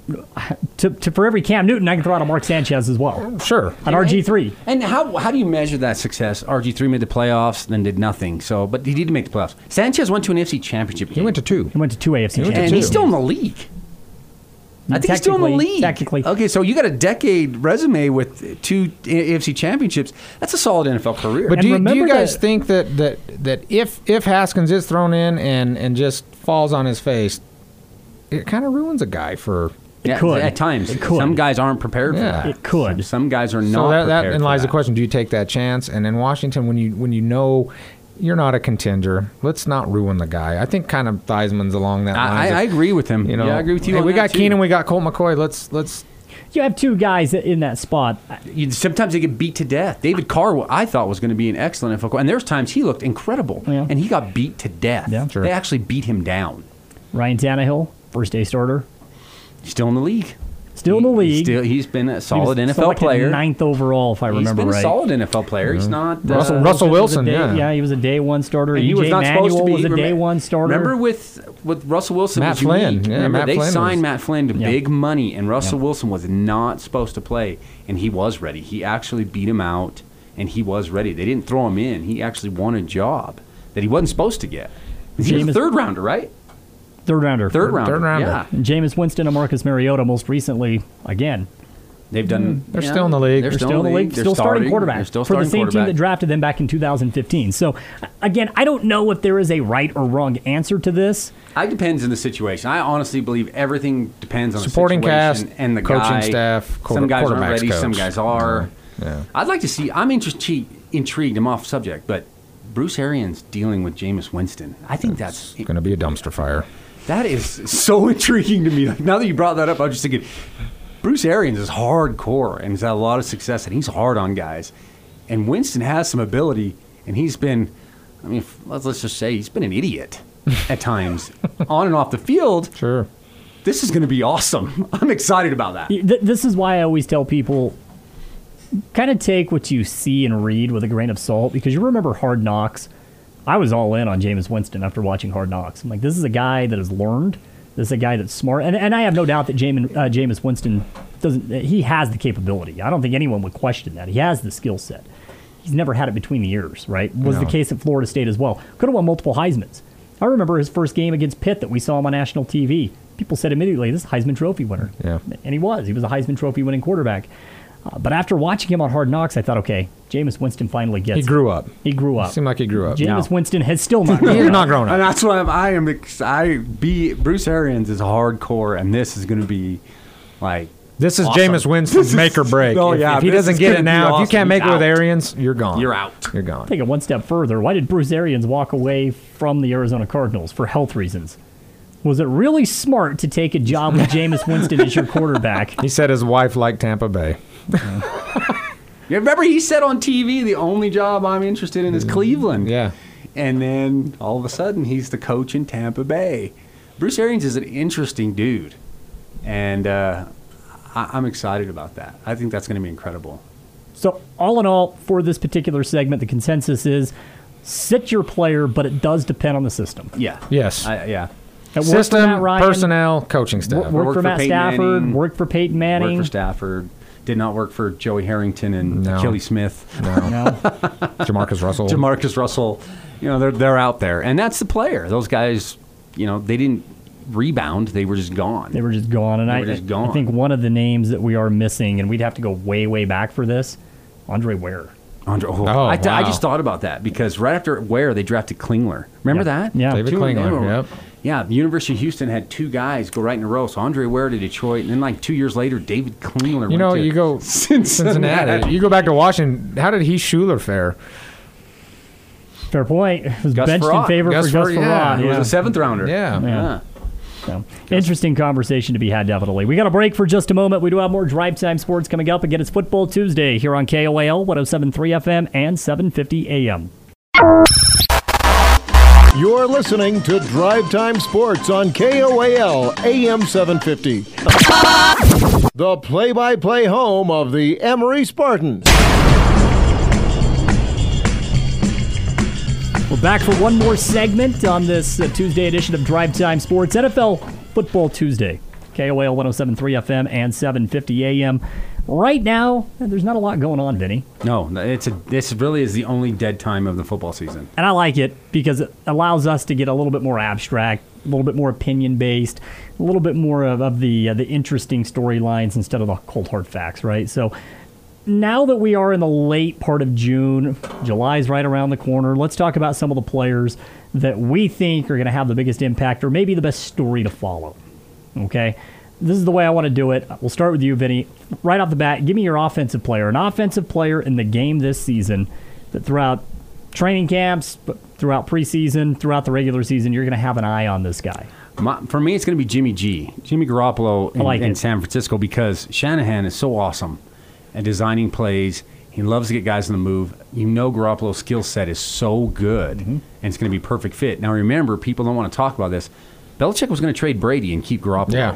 Speaker 10: for every Cam Newton, I can throw out a Mark Sanchez as well.
Speaker 12: Sure.
Speaker 10: An RG3.
Speaker 11: And how do you measure that success? RG3 made the playoffs, then did nothing. So, but he did make the playoffs. Sanchez went to an AFC Championship game.
Speaker 12: He went to 2.
Speaker 10: He went to 2 AFC
Speaker 11: and
Speaker 10: championships.
Speaker 11: he's still in the league. I think he's still in the league.
Speaker 10: Technically.
Speaker 11: Okay, so you got a decade resume with 2 AFC championships. That's a solid NFL career.
Speaker 12: But do you guys think that if Haskins is thrown in and just falls on his face, it kind of ruins a guy for.
Speaker 11: Yeah,
Speaker 10: could.
Speaker 11: at times.
Speaker 10: It could.
Speaker 11: Some guys aren't prepared for
Speaker 10: Yeah.
Speaker 11: that.
Speaker 10: It could.
Speaker 11: Some guys are
Speaker 12: So
Speaker 11: not
Speaker 12: that
Speaker 11: prepared
Speaker 12: and
Speaker 11: for
Speaker 12: lies
Speaker 11: that.
Speaker 12: the question: do you take that chance? And in Washington, when you know you're not a contender, let's not ruin the guy. I think kind of Theismann's along that line.
Speaker 11: I agree with him.
Speaker 12: You know,
Speaker 11: Yeah, I agree with you
Speaker 12: Hey,
Speaker 11: on
Speaker 12: we
Speaker 11: that
Speaker 12: got
Speaker 11: too.
Speaker 12: Keenan, we got Colt McCoy. Let's.
Speaker 10: You have 2 guys in that spot.
Speaker 11: Sometimes they get beat to death. David Carr, I thought, was going to be an excellent NFL quarterback. And there's times he looked incredible.
Speaker 10: Yeah.
Speaker 11: And he got beat to death.
Speaker 10: Yeah. Sure.
Speaker 11: They actually beat him down.
Speaker 10: Ryan Tannehill, first day starter.
Speaker 11: Still in the league.
Speaker 10: Still in the league.
Speaker 11: He's been a solid
Speaker 10: He was
Speaker 11: NFL
Speaker 10: selected
Speaker 11: player.
Speaker 10: 9th overall, if I remember
Speaker 11: He's been
Speaker 10: right.
Speaker 11: a solid NFL player. He's not...
Speaker 12: Russell Wilson,
Speaker 10: was a
Speaker 12: yeah.
Speaker 10: Yeah, he was a day 1 starter.
Speaker 11: And he
Speaker 10: EJ
Speaker 11: was not supposed to
Speaker 10: Manuel
Speaker 11: be.
Speaker 10: was a day 1 starter.
Speaker 11: Remember with Russell Wilson
Speaker 12: Matt
Speaker 11: was
Speaker 12: Flynn.
Speaker 11: unique.
Speaker 12: Yeah,
Speaker 11: Remember
Speaker 12: Matt
Speaker 11: they
Speaker 12: Flynn
Speaker 11: signed
Speaker 12: was-
Speaker 11: Matt Flynn to
Speaker 10: Yeah.
Speaker 11: big money, and Russell
Speaker 10: Yeah.
Speaker 11: Wilson was not supposed to play, and he was ready. He actually beat him out, and he was ready. They didn't throw him in. He actually won a job that he wasn't supposed to get. He was a third rounder, right?
Speaker 10: Third rounder.
Speaker 11: Third rounder.
Speaker 12: rounder.
Speaker 11: Yeah.
Speaker 10: And Jameis Winston and Marcus Mariota most recently, again.
Speaker 11: They've done.
Speaker 12: They're still in the league.
Speaker 10: They're still in the league.
Speaker 11: They're
Speaker 10: Still starting
Speaker 11: They're
Speaker 10: quarterback
Speaker 11: still
Speaker 10: for the
Speaker 11: starting
Speaker 10: same team
Speaker 11: quarterback.
Speaker 10: that drafted them back in 2015. So, again, I don't know if there is a right or wrong answer to this.
Speaker 11: It depends on the situation. I honestly believe everything depends on
Speaker 12: Supporting
Speaker 11: the situation
Speaker 12: cast,
Speaker 11: and the
Speaker 12: coaching
Speaker 11: guy.
Speaker 12: staff,
Speaker 11: Some guys aren't
Speaker 12: quarterback's
Speaker 11: ready. Some
Speaker 12: coach.
Speaker 11: guys are.
Speaker 12: Yeah.
Speaker 11: I'd like to see. I'm intrigued. I'm off subject, but Bruce Arians dealing with Jameis Winston. I think that's
Speaker 12: going to be a dumpster fire.
Speaker 11: That is so intriguing to me. Like, now that you brought that up, I was just thinking, Bruce Arians is hardcore and has had a lot of success, and he's hard on guys. And Winston has some ability, and he's been, I mean, let's just say he's been an idiot at times, on and off the field.
Speaker 12: Sure.
Speaker 11: This is going to be awesome. I'm excited about that.
Speaker 10: This is why I always tell people, kind of take what you see and read with a grain of salt, because you remember Hard Knocks. I was all in on Jameis Winston after watching Hard Knocks. I'm like, this is a guy that has learned. This is a guy that's smart. And I have no doubt that Jameis Winston he has the capability. I don't think anyone would question that. He has the skill set. He's never had it between the ears, right? Was the case at Florida State as well. Could have won multiple Heismans. I remember his first game against Pitt that we saw him on national TV. People said immediately, this is a Heisman Trophy winner.
Speaker 12: Yeah.
Speaker 10: And he was. He was a Heisman Trophy winning quarterback. But after watching him on Hard Knocks, I thought, okay, Jameis Winston finally gets
Speaker 12: He grew up.
Speaker 10: He grew up.
Speaker 12: Seemed like he grew up.
Speaker 10: Jameis Winston has still not grown
Speaker 12: He has
Speaker 10: up.
Speaker 12: not grown up.
Speaker 11: And that's why Bruce Arians is hardcore, and this is going to be like.
Speaker 12: This is
Speaker 11: awesome.
Speaker 12: Jameis Winston's make or break.
Speaker 11: Oh,
Speaker 12: if,
Speaker 11: yeah,
Speaker 12: if he
Speaker 11: this
Speaker 12: doesn't
Speaker 11: is
Speaker 12: get
Speaker 11: gonna
Speaker 12: it
Speaker 11: be
Speaker 12: now, if you
Speaker 11: awesome.
Speaker 12: can't make
Speaker 11: He's
Speaker 12: it with
Speaker 11: out.
Speaker 12: Arians, you're gone.
Speaker 11: You're out.
Speaker 12: You're gone.
Speaker 10: Take it one step further. Why did Bruce Arians walk away from the Arizona Cardinals? For health reasons. Was it really smart to take a job with Jameis Winston as your quarterback?
Speaker 12: He said his wife liked Tampa Bay.
Speaker 11: Yeah, remember he said on TV, the only job I'm interested in is Cleveland.
Speaker 12: Yeah.
Speaker 11: And then all of a sudden, he's the coach in Tampa Bay. Bruce Arians is an interesting dude. And I'm excited about that. I think that's going to be incredible.
Speaker 10: So, all in all, for this particular segment, the consensus is sit your player, but it does depend on the system.
Speaker 11: Yeah.
Speaker 12: Yes.
Speaker 11: Yeah.
Speaker 10: That
Speaker 12: System,
Speaker 10: Matt Ryan,
Speaker 12: personnel, coaching staff.
Speaker 10: Worked for Matt
Speaker 11: Peyton
Speaker 10: Stafford.
Speaker 11: Manning,
Speaker 10: Worked for Peyton Manning.
Speaker 11: Worked for Stafford. Did not work for Joey Harrington and Achilles Smith.
Speaker 12: No. Jamarcus Russell.
Speaker 11: Jamarcus Russell. They're out there, and that's the player. Those guys, they didn't rebound. They were just gone.
Speaker 10: They were just gone. And I think one of the names that we are missing, and we'd have to go way, way back for this, Andre Ware.
Speaker 11: I just thought about that because right after Ware, they drafted Klingler. Remember that?
Speaker 10: Yeah.
Speaker 12: David Klingler, yep.
Speaker 11: Yeah, the University of Houston had two guys go right in a row. So Andre Ware to Detroit, and then like 2 years later, David Klingler went to
Speaker 12: you go Cincinnati. You go back to Washington. How did Heath Schuler fare?
Speaker 10: Fair point. It was
Speaker 11: Gus
Speaker 10: benched
Speaker 11: Frerotte.
Speaker 10: in favor for Gus Frerotte.
Speaker 11: He was a seventh rounder.
Speaker 10: Yeah. So, interesting conversation to be had, definitely. We got a break for just a moment. We do have more Drive Time Sports coming up. Again, it's Football Tuesday here on KOAL 107.3 FM and 750 AM.
Speaker 16: You're listening to Drive Time Sports on KOAL AM 750. The play-by-play home of the Emory Spartans.
Speaker 10: We're back for one more segment on this Tuesday edition of Drive Time Sports, NFL Football Tuesday. KOAL 107.3 FM and 750 AM. Right now, there's not a lot going on, Vinny.
Speaker 11: No, this really is the only dead time of the football season.
Speaker 10: And I like it because it allows us to get a little bit more abstract, a little bit more opinion-based, a little bit more of the interesting storylines instead of the cold hard facts, right? So now that we are in the late part of June, July's right around the corner, let's talk about some of the players that we think are going to have the biggest impact or maybe the best story to follow. Okay? This is the way I want to do it. We'll start with you, Vinny. Right off the bat, give me your offensive player. An offensive player in the game this season that throughout training camps, throughout preseason, throughout the regular season, you're going to have an eye on this guy.
Speaker 11: For me, it's going to be Jimmy Garoppolo in San Francisco because Shanahan is so awesome at designing plays. He loves to get guys on the move. Garoppolo's skill set is so good, and it's going to be a perfect fit. Now, remember, people don't want to talk about this. Belichick was going to trade Brady and keep Garoppolo.
Speaker 12: Yeah.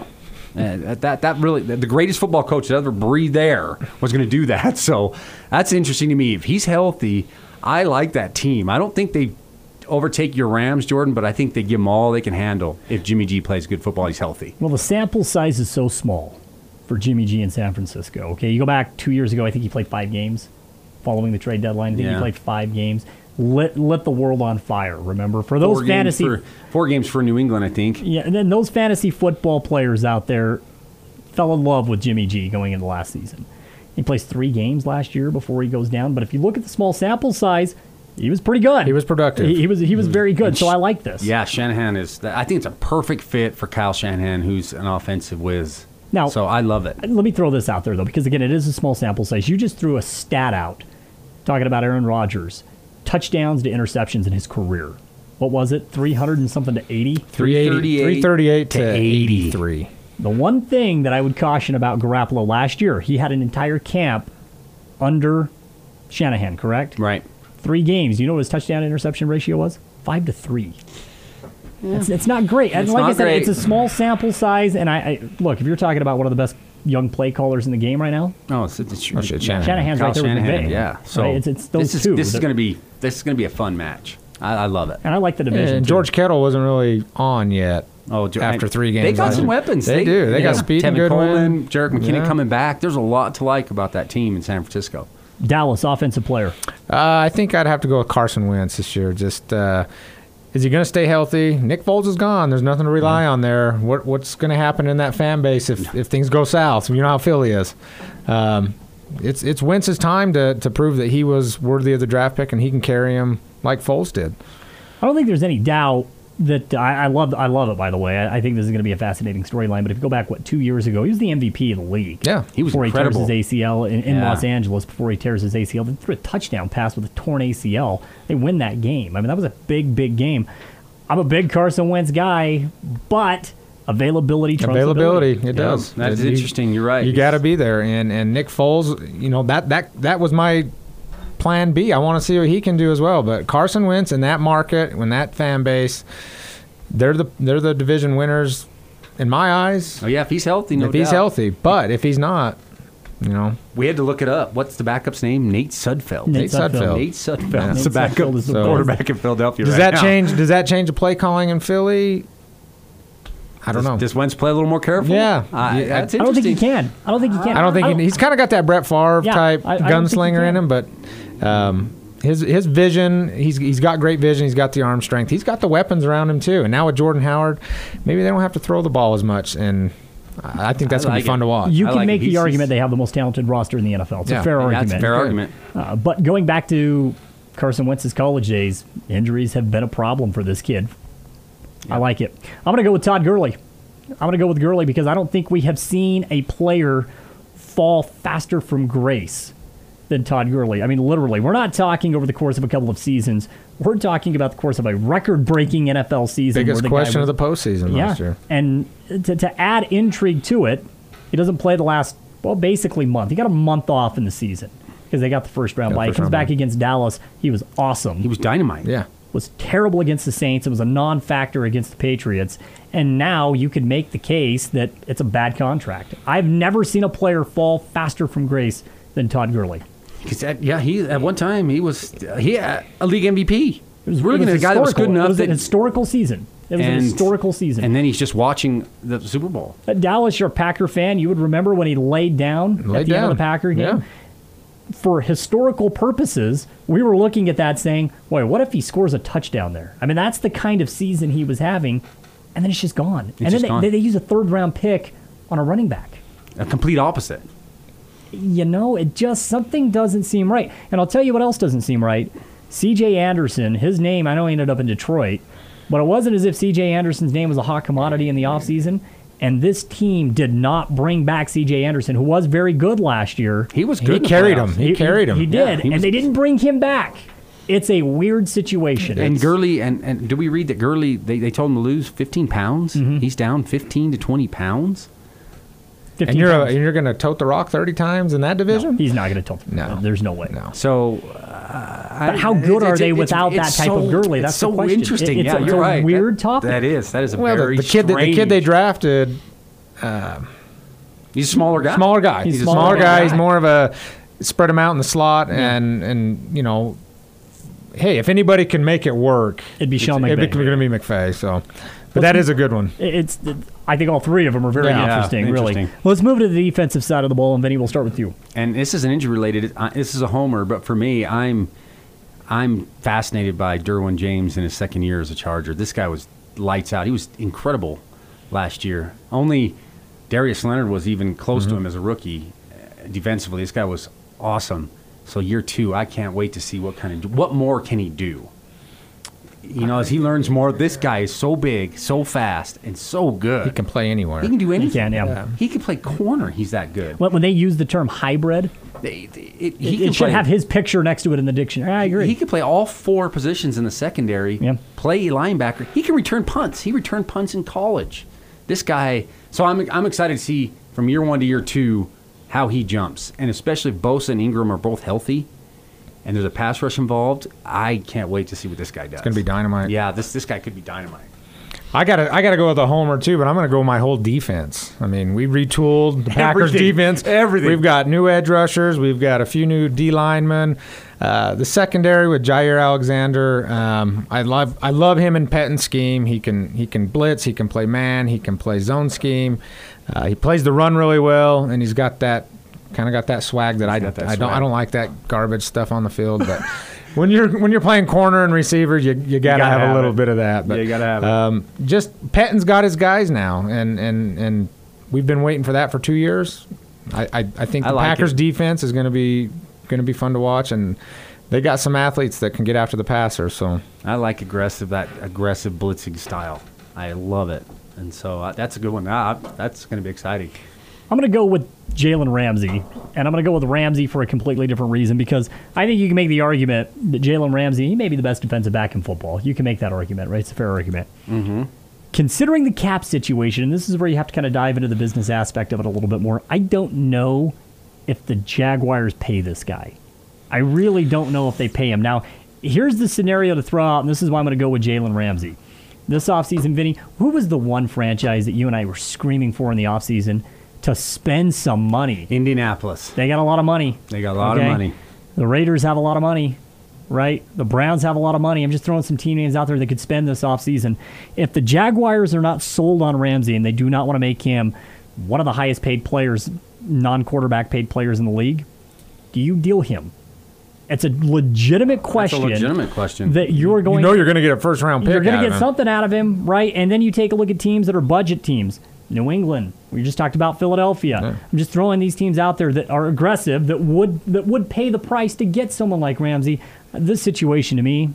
Speaker 11: That really, the greatest football coach that ever breathed air was going to do that. So that's interesting to me. If he's healthy, I like that team. I don't think they overtake your Rams, Jordan, but I think they give them all they can handle if Jimmy G plays good football. He's healthy.
Speaker 10: Well, the sample size is so small for Jimmy G in San Francisco. Okay, you go back 2 years ago, I think he played 5 games following the trade deadline. I think he played 5 games. Lit the world on fire, remember? For those
Speaker 11: four games for New England, I think.
Speaker 10: Yeah, and then those fantasy football players out there fell in love with Jimmy G going into last season. He plays 3 games last year before he goes down, but if you look at the small sample size, he was pretty good.
Speaker 12: He was productive.
Speaker 10: He was very good, so I like this.
Speaker 11: Yeah, Shanahan I think it's a perfect fit for Kyle Shanahan, who's an offensive whiz.
Speaker 10: Now,
Speaker 11: so I love it.
Speaker 10: Let me throw this out there, though, because, again, it is a small sample size. You just threw a stat out talking about Aaron Rodgers. Touchdowns to interceptions in his career. What was it? 300 and something to 80?
Speaker 12: 338 to 83.
Speaker 10: The one thing that I would caution about Garoppolo last year, he had an entire camp under Shanahan, correct?
Speaker 11: Right.
Speaker 10: 3 games. You know what his touchdown to interception ratio was? 5 to 3. Yeah. It's not great. And like I said, it's a small sample size. And I look, if you're talking about one of the best young play callers in the game right now.
Speaker 11: Oh, it's Shanahan.
Speaker 10: Shanahan's right there with McVay.
Speaker 11: Yeah. So
Speaker 10: right? It's those two.
Speaker 11: This is going to be a fun match. I love it.
Speaker 10: And I like the division.
Speaker 12: And George Kittle wasn't really on yet. After 3 games,
Speaker 11: they got some weapons.
Speaker 12: They do. They got speed and
Speaker 11: Tevin Coleman,
Speaker 12: Goodwin,
Speaker 11: Jerick McKinnon coming back. There's a lot to like about that team in San Francisco.
Speaker 10: Dallas offensive player.
Speaker 12: I think I'd have to go with Carson Wentz this year. Just is he going to stay healthy? Nick Foles is gone. There's nothing to rely on there. What's going to happen in that fan base if things go south? You know how Philly is. It's Wentz's time to prove that he was worthy of the draft pick and he can carry him like Foles did.
Speaker 10: I don't think there's any doubt that I love it, by the way. I think this is going to be a fascinating storyline. But if you go back, 2 years ago, he was the MVP of the league.
Speaker 12: Yeah,
Speaker 11: he was
Speaker 10: before
Speaker 11: incredible.
Speaker 10: He tears his ACL in Los Angeles, before he tears his ACL. They threw a touchdown pass with a torn ACL. They win that game. I mean, that was a big, big game. I'm a big Carson Wentz guy, but availability trumps ability.
Speaker 12: It does.
Speaker 11: That's interesting. You're right.
Speaker 12: You got to be there. And Nick Foles, that was my plan B. I want to see what he can do as well. But Carson Wentz in that market, in that fan base, they're the division winners in my eyes.
Speaker 11: Oh yeah, if he's healthy, no doubt.
Speaker 12: If he's healthy, but if he's not,
Speaker 11: we had to look it up. What's the backup's name? Nate Sudfeld.
Speaker 10: Nate Sudfeld.
Speaker 11: Yeah. That's the backup quarterback in Philadelphia.
Speaker 12: Does that change the play calling in Philly? I don't know.
Speaker 11: Does Wentz play a little more careful?
Speaker 12: Yeah.
Speaker 11: That's
Speaker 10: I don't think he
Speaker 11: interesting.
Speaker 10: can. I don't think he can.
Speaker 12: I don't think he's kind of got that Brett Favre type
Speaker 10: I don't think he
Speaker 12: gunslinger in
Speaker 10: can.
Speaker 12: him, but his vision, he's got great vision. He's got the arm strength. He's got the weapons around him too. And now with Jordan Howard, maybe they don't have to throw the ball as much. And I think that's going to be fun to watch.
Speaker 10: You can make the argument they have the most talented roster in the NFL. It's a fair argument.
Speaker 11: That's a fair argument.
Speaker 10: But going back to Carson Wentz's college days, injuries have been a problem for this kid. I like it. I'm going to go with Todd Gurley. I'm going to go with Gurley because I don't think we have seen a player fall faster from grace than Todd Gurley. I mean, literally, we're not talking over the course of a couple of seasons. We're talking about the course of a record-breaking NFL season.
Speaker 12: Biggest question of the postseason last year.
Speaker 10: And to add intrigue to it, he doesn't play the last, basically month. He got a month off in the season because they got the first-round bye. He comes back against Dallas. He was awesome.
Speaker 11: He was dynamite.
Speaker 12: Yeah.
Speaker 10: Was terrible against the Saints. It was a non-factor against the Patriots. And now you could make the case that it's a bad contract. I've never seen a player fall faster from grace than Todd Gurley.
Speaker 11: He at one time he had a league MVP. It was really a guy that was good enough.
Speaker 10: It was an historical season. It was an historical season.
Speaker 11: And then he's just watching the Super Bowl.
Speaker 10: At Dallas, you're a Packer fan. You would remember when he laid down at the end of the Packer game. Yeah. For historical purposes, we were looking at that saying, boy, what if he scores a touchdown there? I mean, that's the kind of season he was having, and then it's just gone. They use a third-round pick on a running back.
Speaker 11: A complete opposite.
Speaker 10: Something doesn't seem right. And I'll tell you what else doesn't seem right. C.J. Anderson, his name, I know he ended up in Detroit, but it wasn't as if C.J. Anderson's name was a hot commodity in the offseason. And this team did not bring back C.J. Anderson, who was very good last year.
Speaker 11: He was good.
Speaker 12: He carried him. He carried him.
Speaker 10: He did, and they didn't bring him back. It's a weird situation.
Speaker 11: And Gurley, and do we read that Gurley, they told him to lose 15 pounds? Mm-hmm. He's down 15 to 20 pounds?
Speaker 12: And you're going to tote the rock 30 times in that division?
Speaker 10: No, he's not going to tote the rock. There's no way.
Speaker 12: No.
Speaker 11: So,
Speaker 10: but how good are they without that type of Gurley? That's
Speaker 11: so
Speaker 10: the question.
Speaker 11: Interesting.
Speaker 10: It's
Speaker 11: You're right.
Speaker 10: A weird topic.
Speaker 11: That is a very
Speaker 12: the kid they drafted.
Speaker 11: He's a smaller guy.
Speaker 12: Smaller guy. He's a smaller guy. He's more of a spread him out in the slot, and hey, if anybody can make it work,
Speaker 10: it'd be Sean McVay.
Speaker 12: It's going to be McVay. So, but that is a good one.
Speaker 10: I think all three of them are very interesting. Really. Let's move to the defensive side of the ball, and Vinny, we'll start with you.
Speaker 11: And this isn't injury related. This is a homer, but for me, I'm fascinated by Derwin James in his second year as a Charger. This guy was lights out. He was incredible last year. Only Darius Leonard was even close to him as a rookie defensively. This guy was awesome. So year two, I can't wait to see what more can he do. As he learns more, this guy is so big, so fast, and so good.
Speaker 12: He can play anywhere.
Speaker 11: He can do anything.
Speaker 10: He can,
Speaker 11: He can play corner. He's that good.
Speaker 10: When they use the term hybrid, it should have his picture next to it in the dictionary. I agree.
Speaker 11: He could play all four positions in the secondary, play linebacker. He can return punts. He returned punts in college. This guy, so I'm excited to see from year one to year two how he jumps. And especially if Bosa and Ingram are both healthy and there's a pass rush involved, I can't wait to see what this guy does.
Speaker 12: It's going to be dynamite.
Speaker 11: Yeah, this guy could be dynamite.
Speaker 12: I gotta go with a homer too, but I'm gonna go with my whole defense. I mean, we retooled the Packers defense.
Speaker 11: Everything.
Speaker 12: We've got new edge rushers. We've got a few new D linemen. The secondary with Jair Alexander. I love him in Pettin's scheme. He can blitz. He can play man. He can play zone scheme. He plays the run really well, and he's got that swag that I don't like that garbage stuff on the field, but. When you're playing corner and receiver, you gotta have a little bit of that. But
Speaker 11: you gotta have it.
Speaker 12: Just Pettin's got his guys now, and we've been waiting for that for 2 years. I think the Packers defense is gonna be fun to watch, and they got some athletes that can get after the passer. So
Speaker 11: I like that aggressive blitzing style. I love it, and so that's a good one. That's gonna be exciting.
Speaker 10: I'm going to go with Jalen Ramsey, and I'm going to go with Ramsey for a completely different reason because I think you can make the argument that Jalen Ramsey, he may be the best defensive back in football. You can make that argument, right? It's a fair argument.
Speaker 11: Mm-hmm.
Speaker 10: Considering the cap situation, and this is where you have to kind of dive into the business aspect of it a little bit more, I don't know if the Jaguars pay this guy. I really don't know if they pay him. Now, here's the scenario to throw out, and this is why I'm going to go with Jalen Ramsey. This offseason, Vinny, who was the one franchise that you and I were screaming for in the offseason to spend some money?
Speaker 11: Indianapolis.
Speaker 10: They got a lot of money.
Speaker 11: They got a lot of money.
Speaker 10: The Raiders have a lot of money. right? The Browns have a lot of money. I'm just throwing some team names out there that could spend this offseason. If the Jaguars are not sold on Ramsey and they do not want to make him one of the highest paid players, non-quarterback paid players in the league, do you deal him? It's a legitimate question.
Speaker 11: That's a legitimate question.
Speaker 10: That you're going.
Speaker 12: You're going to get a first-round pick.
Speaker 10: You're going to get something out of him, right? And then you take a look at teams that are budget teams. New England. We just talked about Philadelphia. Yeah. I'm just throwing these teams out there that are aggressive, that would pay the price to get someone like Ramsey. This situation to me,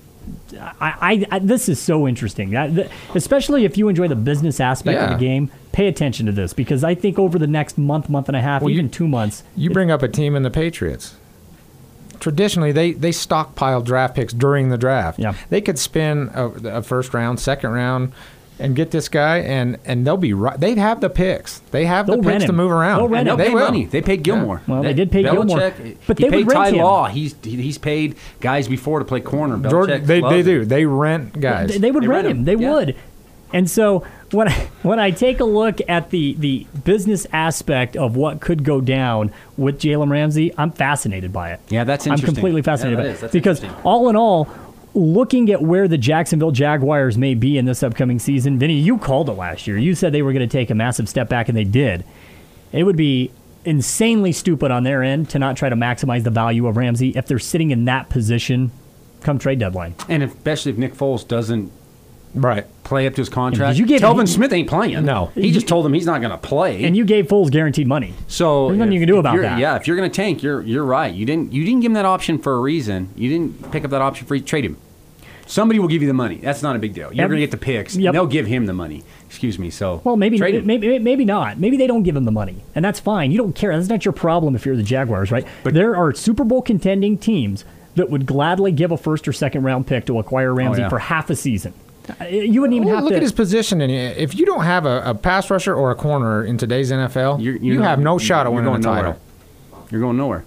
Speaker 10: this is so interesting. Especially if you enjoy the business aspect of the game, pay attention to this, because I think over the next month and a half, even 2 months.
Speaker 12: You bring up a team in the Patriots. Traditionally, they stockpile draft picks during the draft.
Speaker 10: Yeah.
Speaker 12: They could spend a first round, second round, and get this guy, and they'll be right. They have the picks. They have the picks to move around.
Speaker 11: They'll pay money. They paid Gilmore.
Speaker 10: Well, they did pay Gilmore,
Speaker 11: but they paid Ty Law. He's paid guys before to play corner.
Speaker 12: Jordan, they do. They rent guys.
Speaker 10: They would rent him. They would. And so when I take a look at the business aspect of what could go down with Jalen Ramsey, I'm fascinated by it.
Speaker 11: Yeah, that's interesting.
Speaker 10: I'm completely fascinated by it.
Speaker 11: That's
Speaker 10: because all in all, looking at where the Jacksonville Jaguars may be in this upcoming season, Vinny, you called it last year. You said they were going to take a massive step back, and they did. It would be insanely stupid on their end to not try to maximize the value of Ramsey if they're sitting in that position come trade deadline.
Speaker 11: And especially if Nick Foles doesn't play up to his contract.
Speaker 10: Telvin
Speaker 11: Smith ain't playing.
Speaker 12: No.
Speaker 11: He just told him he's not going to play.
Speaker 10: And you gave Foles guaranteed money.
Speaker 11: So
Speaker 10: there's nothing you can do about that.
Speaker 11: Yeah, if you're going to tank, you're right. You didn't give him that option for a reason. You didn't pick up that option for trade him. Somebody will give you the money. That's not a big deal. You're going to get the picks. And they'll give him the money. Excuse me. So
Speaker 10: maybe not. Maybe they don't give him the money, and that's fine. You don't care. That's not your problem if you're the Jaguars, right? But there are Super Bowl contending teams that would gladly give a first or second round pick to acquire Ramsey for half a season. You wouldn't even have to
Speaker 12: look at his position. If you don't have a pass rusher or a corner in today's NFL, you have no shot at winning a title.
Speaker 11: You're going nowhere.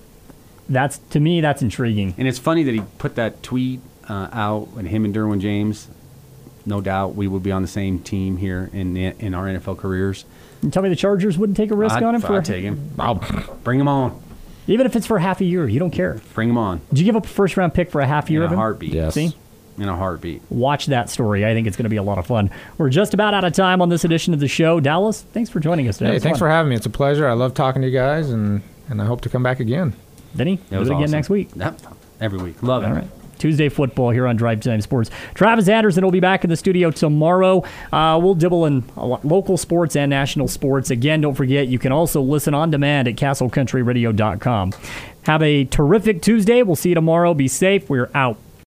Speaker 10: To me, that's intriguing.
Speaker 11: And it's funny that he put that tweet out, and him and Derwin James, no doubt we would be on the same team here in our NFL careers.
Speaker 10: You tell me the Chargers wouldn't take a risk on him?
Speaker 11: I'd take him. I'll bring him on.
Speaker 10: Even if it's for half a year, you don't care.
Speaker 11: Bring him on.
Speaker 10: Did you give up a first-round pick for a half year of him?
Speaker 11: In a heartbeat.
Speaker 12: Yes.
Speaker 10: See?
Speaker 11: In a heartbeat.
Speaker 10: Watch that story. I think it's going to be a lot of fun. We're just about out of time on this edition of the show. Dallas, thanks for joining us today.
Speaker 12: Hey, thanks for having me. It's a pleasure. I love talking to you guys, and I hope to come back again.
Speaker 10: Vinny, do it again next week.
Speaker 11: Yep. Every week. Love it.
Speaker 10: All right. Tuesday football here on Drive Time Sports. Travis Anderson will be back in the studio tomorrow. We'll dibble in local sports and national sports. Again, don't forget, you can also listen on demand at castlecountryradio.com. Have a terrific Tuesday. We'll see you tomorrow. Be safe. We're out.